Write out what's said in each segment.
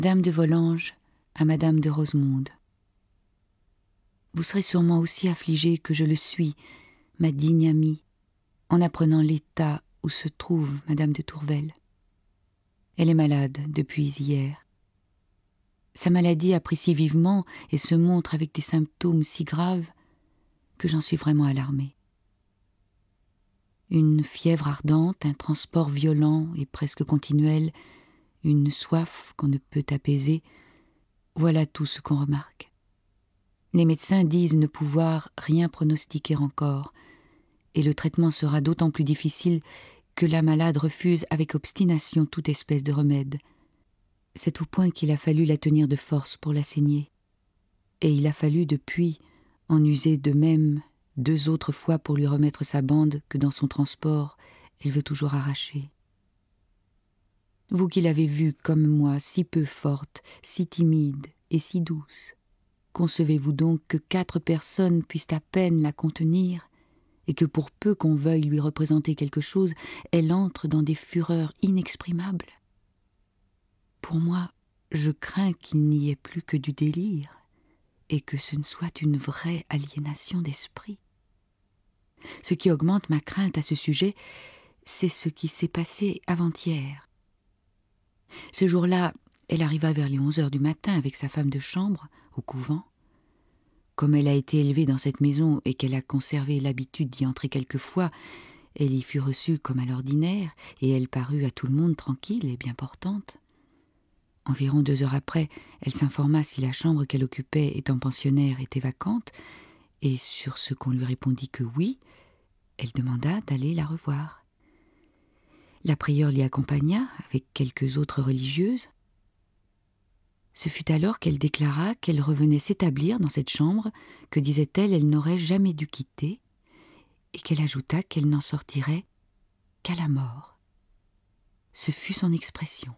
Dame de Volanges à Madame de Rosemonde. Vous serez sûrement aussi affligée que je le suis, ma digne amie, en apprenant l'état où se trouve Madame de Tourvel. Elle est malade depuis hier. Sa maladie apprécie vivement et se montre avec des symptômes si graves que j'en suis vraiment alarmée. Une fièvre ardente, un transport violent et presque continuel, une soif qu'on ne peut apaiser, voilà tout ce qu'on remarque. Les médecins disent ne pouvoir rien pronostiquer encore, et le traitement sera d'autant plus difficile que la malade refuse avec obstination toute espèce de remède. C'est au point qu'il a fallu la tenir de force pour la saigner, et il a fallu depuis en user de même 2 autres fois pour lui remettre sa bande que dans son transport elle veut toujours arracher. Vous qui l'avez vue comme moi si peu forte, si timide et si douce, concevez-vous donc que 4 personnes puissent à peine la contenir et que pour peu qu'on veuille lui représenter quelque chose, elle entre dans des fureurs inexprimables? Pour moi, je crains qu'il n'y ait plus que du délire et que ce ne soit une vraie aliénation d'esprit. Ce qui augmente ma crainte à ce sujet, c'est ce qui s'est passé avant-hier. Ce jour-là, elle arriva vers les 11h du matin avec sa femme de chambre au couvent. Comme elle a été élevée dans cette maison et qu'elle a conservé l'habitude d'y entrer quelquefois, elle y fut reçue comme à l'ordinaire et elle parut à tout le monde tranquille et bien portante. Environ 2 heures après, elle s'informa si la chambre qu'elle occupait étant pensionnaire était vacante, et sur ce qu'on lui répondit que oui, elle demanda d'aller la revoir. La prieure l'y accompagna avec quelques autres religieuses. Ce fut alors qu'elle déclara qu'elle revenait s'établir dans cette chambre que, disait-elle, elle n'aurait jamais dû quitter, et qu'elle ajouta qu'elle n'en sortirait qu'à la mort. Ce fut son expression.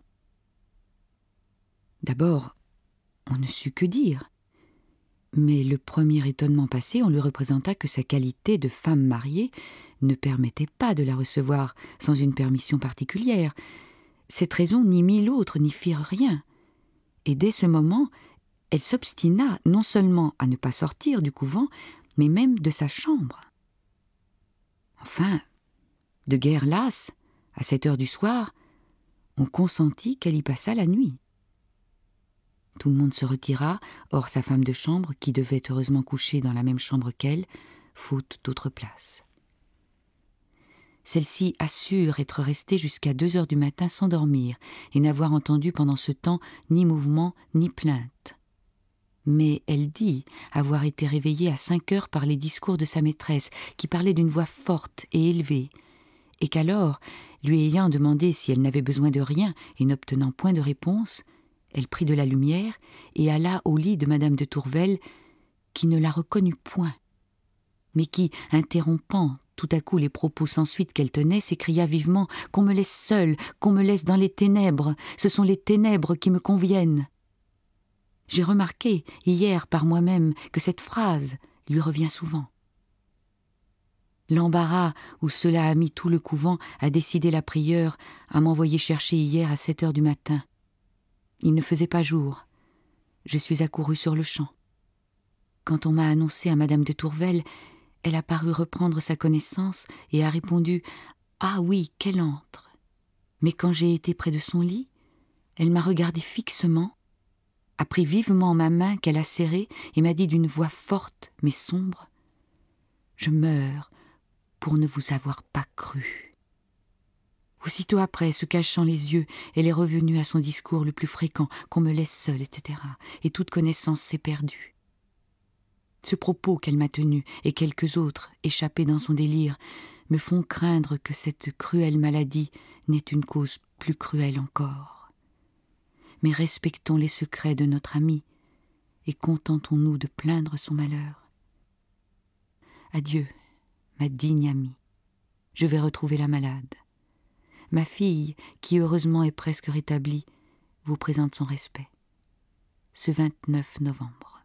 D'abord, on ne sut que dire, mais le premier étonnement passé, on lui représenta que sa qualité de femme mariée ne permettait pas de la recevoir sans une permission particulière. Cette raison ni 1000 autres n'y firent rien, et dès ce moment, elle s'obstina non seulement à ne pas sortir du couvent, mais même de sa chambre. Enfin, de guerre lasse, à 7h du soir, on consentit qu'elle y passât la nuit. Tout le monde se retira, hors sa femme de chambre, qui devait heureusement coucher dans la même chambre qu'elle, faute d'autre place. Celle-ci assure être restée jusqu'à 2h du matin sans dormir et n'avoir entendu pendant ce temps ni mouvement ni plainte. Mais elle dit avoir été réveillée à 5h par les discours de sa maîtresse, qui parlait d'une voix forte et élevée, et qu'alors, lui ayant demandé si elle n'avait besoin de rien et n'obtenant point de réponse, elle prit de la lumière et alla au lit de Madame de Tourvel, qui ne la reconnut point, mais qui, interrompant tout à coup les propos sans suite qu'elle tenait, s'écria vivement « Qu'on me laisse seule, qu'on me laisse dans les ténèbres, ce sont les ténèbres qui me conviennent !» J'ai remarqué hier par moi-même que cette phrase lui revient souvent. L'embarras où cela a mis tout le couvent a décidé la prieure à m'envoyer chercher hier à 7h du matin. Il ne faisait pas jour. Je suis accourue sur le champ. Quand on m'a annoncé à Madame de Tourvel, elle a paru reprendre sa connaissance et a répondu « Ah oui, qu'elle entre !» Mais quand j'ai été près de son lit, elle m'a regardé fixement, a pris vivement ma main qu'elle a serrée et m'a dit d'une voix forte mais sombre « Je meurs pour ne vous avoir pas cru. » Aussitôt après, se cachant les yeux, elle est revenue à son discours le plus fréquent, qu'on me laisse seule, etc. Et toute connaissance s'est perdue. Ce propos qu'elle m'a tenu, et quelques autres, échappés dans son délire, me font craindre que cette cruelle maladie n'ait une cause plus cruelle encore. Mais respectons les secrets de notre amie, et contentons-nous de plaindre son malheur. Adieu, ma digne amie. Je vais retrouver la malade. Ma fille, qui heureusement est presque rétablie, vous présente son respect. Ce 29 novembre.